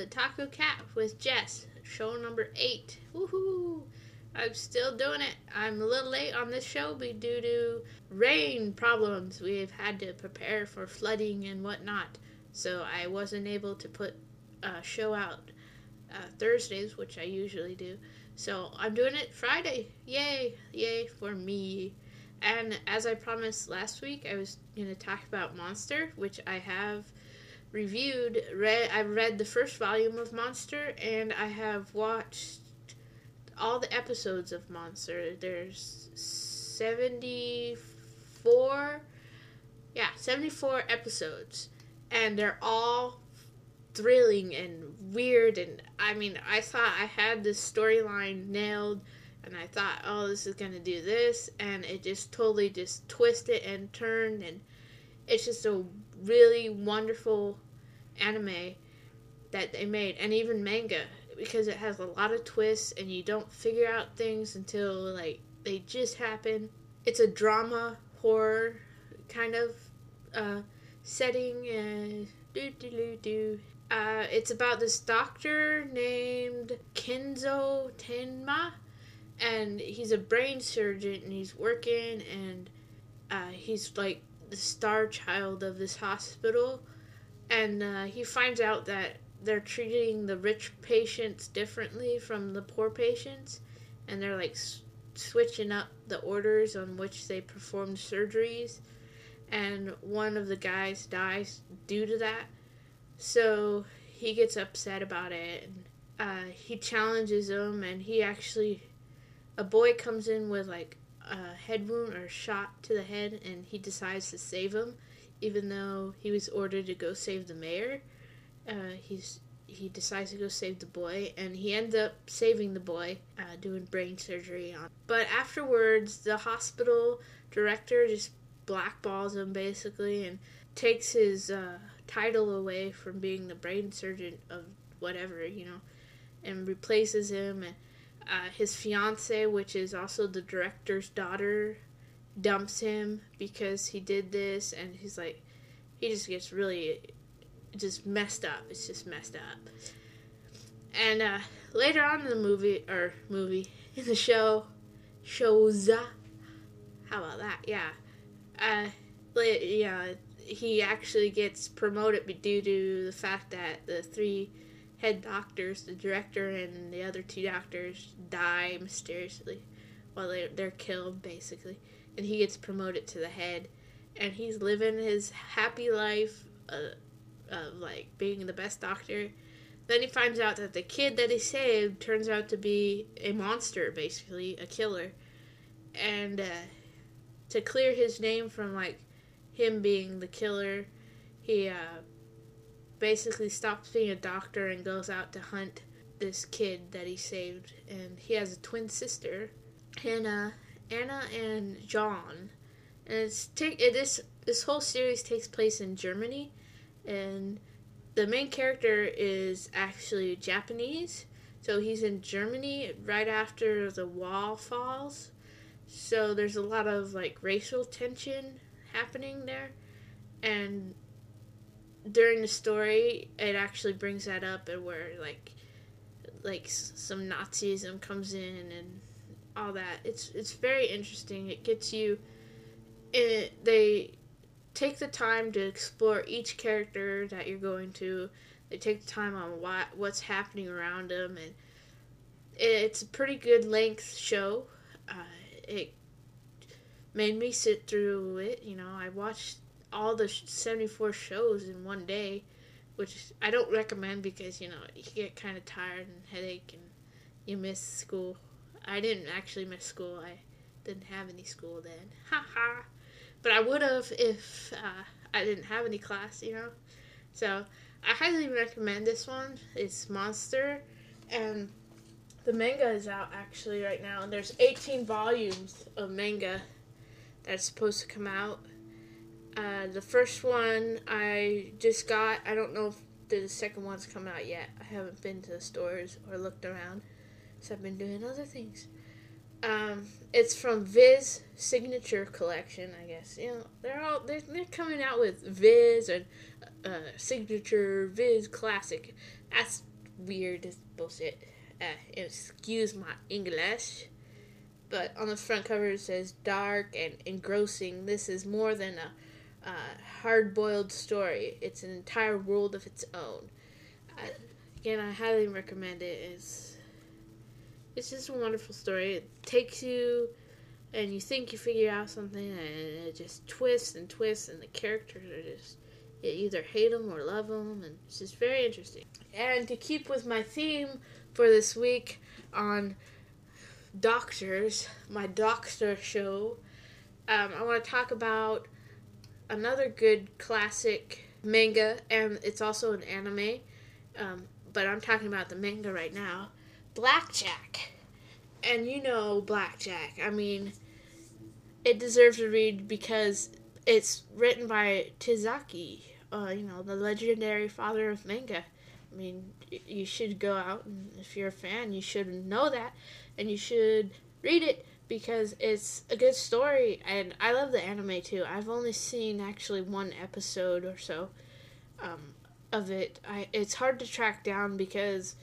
the Taco Cat with Jess, show number 8. Woohoo! I'm still doing it. I'm a little late on this show due to rain problems. We've had to prepare for flooding and whatnot, so I wasn't able to put a show out Thursdays, which I usually do. So I'm doing it Friday. Yay! Yay for me. And as I promised last week, I was going to talk about Monster, which I have reviewed. I've read the first volume of Monster, and I have watched all the episodes of Monster. There's 74 episodes, and they're all thrilling and weird, and I thought I had this storyline nailed, and I thought, oh, this is gonna do this, and it just totally just twisted and turned, and it's just a really wonderful anime that they made, and even manga, because it has a lot of twists, and you don't figure out things until, like, they just happen. It's a drama, horror kind of setting, and it's about this doctor named Kenzo Tenma, and he's a brain surgeon, and he's working, and he's like the star child of this hospital, and he finds out that they're treating the rich patients differently from the poor patients, and they're like switching up the orders on which they perform surgeries, and one of the guys dies due to that, so he gets upset about it, and he challenges him, and a boy comes in with like a head wound or a shot to the head, and he decides to save him, even though he was ordered to go save the mayor. He decides to go save the boy, and he ends up saving the boy, doing brain surgery on. But afterwards, the hospital director just blackballs him basically, and takes his title away from being the brain surgeon of whatever, and replaces him. And his fiance, which is also the director's daughter, dumps him because he did this, and he just gets really just messed up. It's just messed up. And later on in the movie, in the shows, how about that? Yeah. He actually gets promoted due to the fact that the 3 head doctors, the director and the other 2 doctors, die mysteriously while they're killed, basically. And he gets promoted to the head, and he's living his happy life of like being the best doctor. Then he finds out that the kid that he saved turns out to be a monster, basically a killer. And to clear his name from like him being the killer, he basically stops being a doctor and goes out to hunt this kid that he saved. And he has a twin sister, Anna and John. And this whole series takes place in Germany, and the main character is actually Japanese, so he's in Germany right after the wall falls. So there's a lot of like racial tension happening there, and during the story it actually brings that up, and where like some Nazism comes in and all that. It's very interesting. It gets you in. They take the time to explore each character that you're going to. They take the time on what's happening around them, and it's a pretty good length show. It made me sit through it. I watched all the 74 shows in one day, which I don't recommend because, you get kind of tired and headache and you miss school. I didn't actually miss school. I didn't have any school then. Ha ha. But I would have if I didn't have any class, So I highly recommend this one. It's Monster, and the manga is out actually right now, and there's 18 volumes of manga that's supposed to come out. The first one I just got. I don't know if the second one's come out yet. I haven't been to the stores or looked around, so I've been doing other things. It's from Viz Signature Collection, I guess. They're coming out with Viz and Signature, Viz Classic. That's weird as bullshit. Excuse my English. But on the front cover it says, dark and engrossing. This is more than a hard-boiled story. It's an entire world of its own. Again, I highly recommend it. It's just a wonderful story. It takes you, and you think you figure out something, and it just twists and twists, and the characters are just, you either hate them or love them, and it's just very interesting. And to keep with my theme for this week on doctors, my doctor show, I want to talk about another good classic manga, and it's also an anime, but I'm talking about the manga right now, Blackjack. And you know Blackjack. I mean, it deserves a read because it's written by Tizaki, the legendary father of manga. I mean, you should go out, and if you're a fan, you should know that, and you should read it because it's a good story, and I love the anime too. I've only seen actually one episode or so of it. It's hard to track down because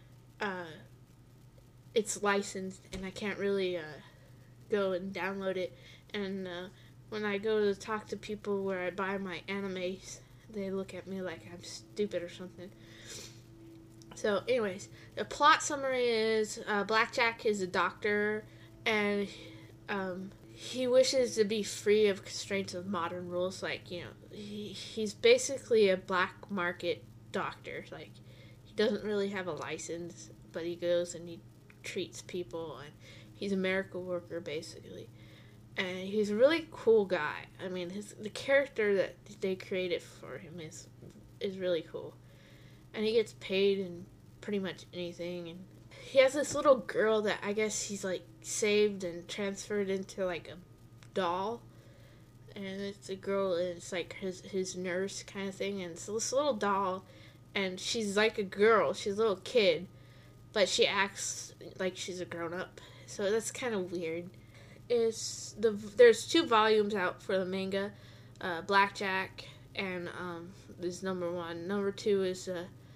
it's licensed, and I can't really go and download it. And when I go to talk to people where I buy my animes, they look at me like I'm stupid or something. So, anyways, the plot summary is Blackjack is a doctor, and he wishes to be free of constraints of modern rules. Like, he's basically a black market doctor. Like, he doesn't really have a license, but he goes and he treats people, and he's a miracle worker basically, and he's a really cool guy. I mean, the character that they created for him is really cool, and he gets paid in pretty much anything. And he has this little girl that I guess he's like saved and transferred into like a doll, and it's a girl, and it's like his nurse kind of thing, and it's this little doll, and she's like a girl, she's a little kid, but she acts like she's a grown-up, so that's kind of weird. There's 2 volumes out for the manga, Blackjack, and is number 1. Number 2 is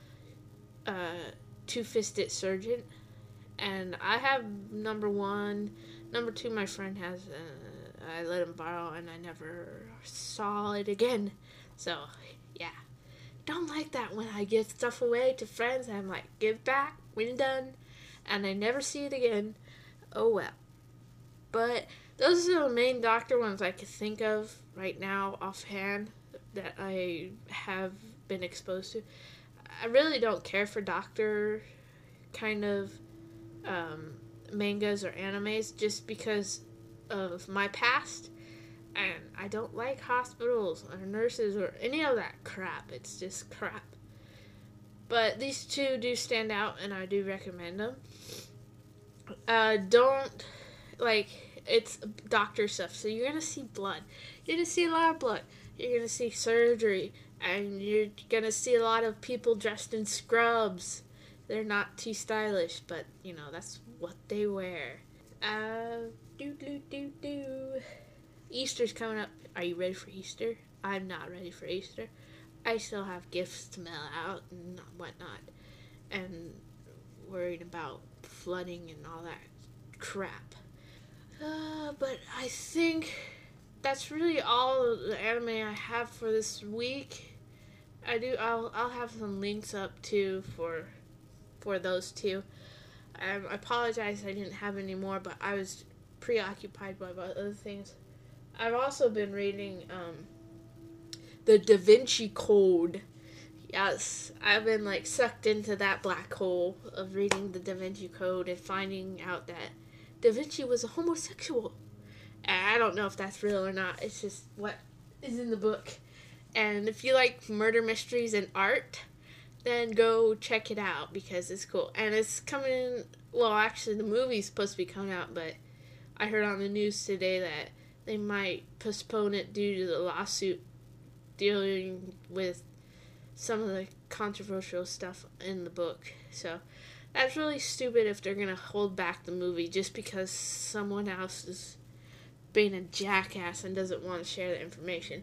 Two-Fisted Sergeant, and I have number 1. Number 2 my friend has, I let him borrow, and I never saw it again. So, yeah. Don't like that when I give stuff away to friends, I'm like, give back when done, and I never see it again. Oh well. But those are the main doctor ones I could think of right now offhand that I have been exposed to. I really don't care for doctor kind of mangas or animes just because of my past, and I don't like hospitals or nurses or any of that crap. It's just crap. But these 2 do stand out, and I do recommend them. It's doctor stuff, so you're going to see blood. You're going to see a lot of blood. You're going to see surgery, and you're going to see a lot of people dressed in scrubs. They're not too stylish, but, that's what they wear. Easter's coming up. Are you ready for Easter? I'm not ready for Easter. I still have gifts to mail out and whatnot, and worried about flooding and all that crap. But I think that's really all the anime I have for this week. I'll have some links up too for those 2. I apologize I didn't have any more, but I was preoccupied by other things. I've also been reading the Da Vinci Code. Yes, I've been sucked into that black hole of reading the Da Vinci Code and finding out that Da Vinci was a homosexual. And I don't know if that's real or not. It's just what is in the book. And if you like murder mysteries and art, then go check it out because it's cool. And it's coming, well, actually the movie's supposed to be coming out, but I heard on the news today that they might postpone it due to the lawsuit dealing with some of the controversial stuff in the book. So that's really stupid if they're going to hold back the movie just because someone else is being a jackass and doesn't want to share the information.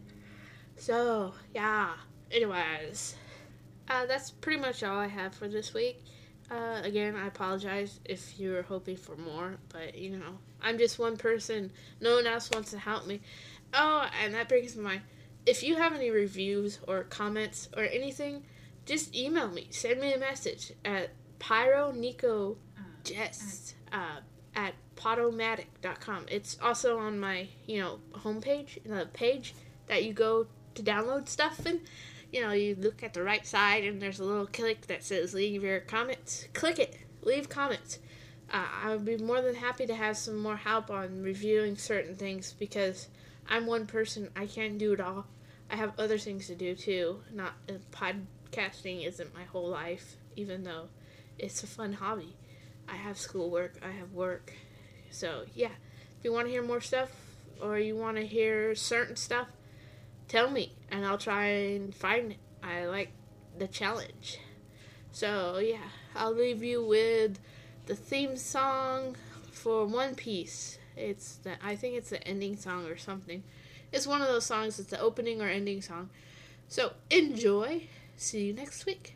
So, yeah. Anyways, that's pretty much all I have for this week. Again, I apologize if you were hoping for more, but I'm just one person. No one else wants to help me. Oh, and that brings to mind, if you have any reviews or comments or anything, just email me. Send me a message at pyronicojess at podomatic.com. It's also on my, homepage, the page that you go to download stuff in. You look at the right side and there's a little click that says leave your comments. Click it. Leave comments. I would be more than happy to have some more help on reviewing certain things because I'm one person. I can't do it all. I have other things to do too. Not podcasting isn't my whole life, even though it's a fun hobby. I have schoolwork. I have work. So, yeah. If you want to hear more stuff or you want to hear certain stuff, tell me, and I'll try and find it. I like the challenge. So, yeah, I'll leave you with the theme song for One Piece. I think it's the ending song or something. It's one of those songs. It's the opening or ending song. So, enjoy. See you next week.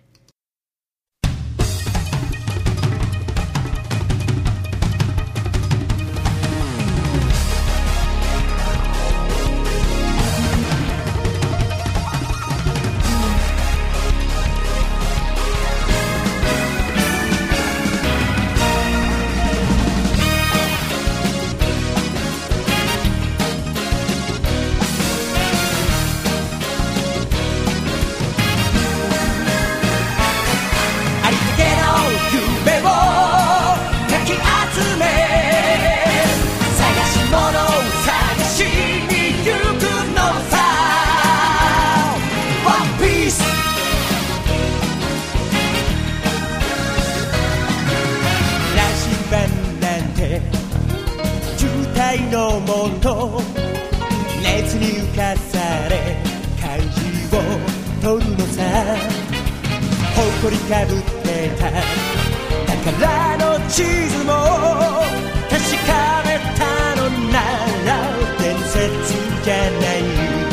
のもと熱に浮かされ漢字を取るのさ誇りかぶってた宝の地図も確かめたのなら伝説じゃない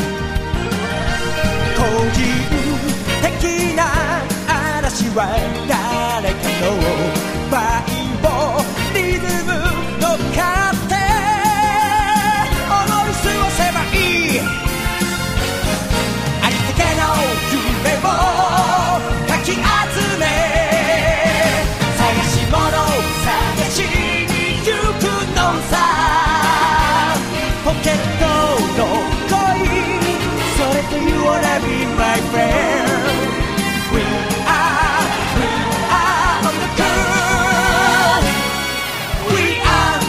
個人的な嵐は誰かのバイオリズムの糧かき集め探し物探しに行くのさポケットの恋それと You wanna be my friend We are on the cool We are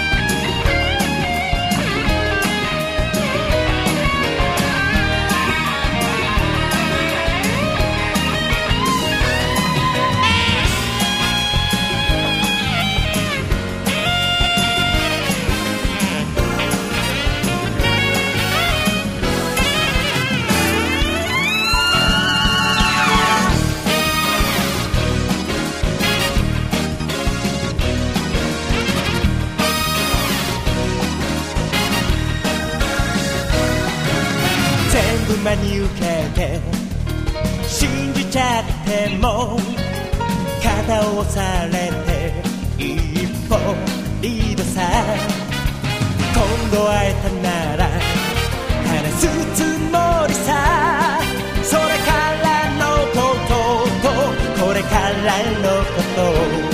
真に受けて信じちゃっても肩を押されて一歩リードさ今度会えたなら話すつもりさそれからのこととこれからのこと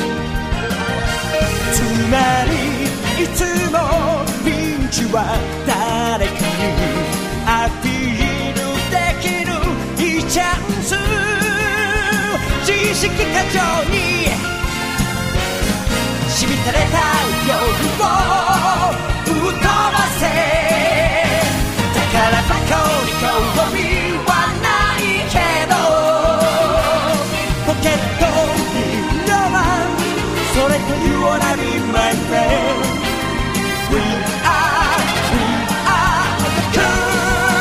つまりいつもピンチは誰かにアピールチャンス自意識過剰にしみたれた夜を吹っ飛ばせだからバカに興味はないけどポケットにロマンそれと You wanna be my friend We are the cool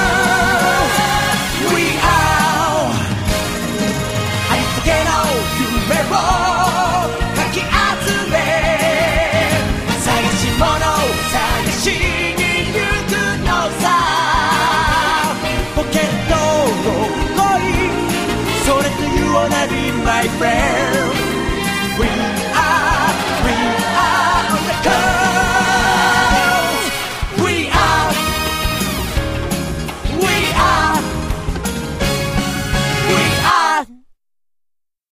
夢をかき集め探し物探しに行くのさポケットの恋それと You wanna be my friend We